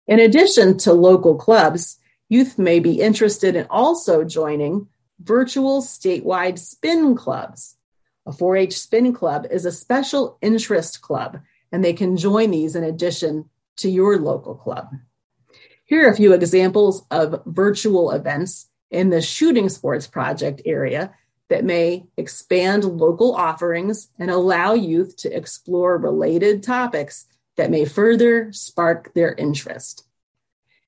In addition to local clubs, youth may be interested in also joining virtual statewide spin clubs. A 4-H spin club is a special interest club, and they can join these in addition to your local club. Here are a few examples of virtual events in the Shooting Sports Project area that may expand local offerings and allow youth to explore related topics that may further spark their interest.